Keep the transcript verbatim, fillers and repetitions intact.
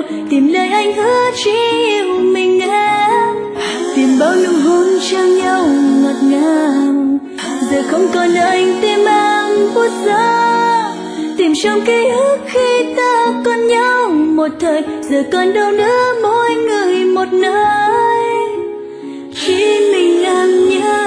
tìm lời anh hứa chỉ yêu mình em, tìm bao nụ hôn trao nhau ngọt ngào. Giờ không còn anh tim em buốt giá, tìm trong ký ức khi ta còn nhau một thời. Giờ còn đâu nữa mỗi người một nơi, chỉ mình em nhớ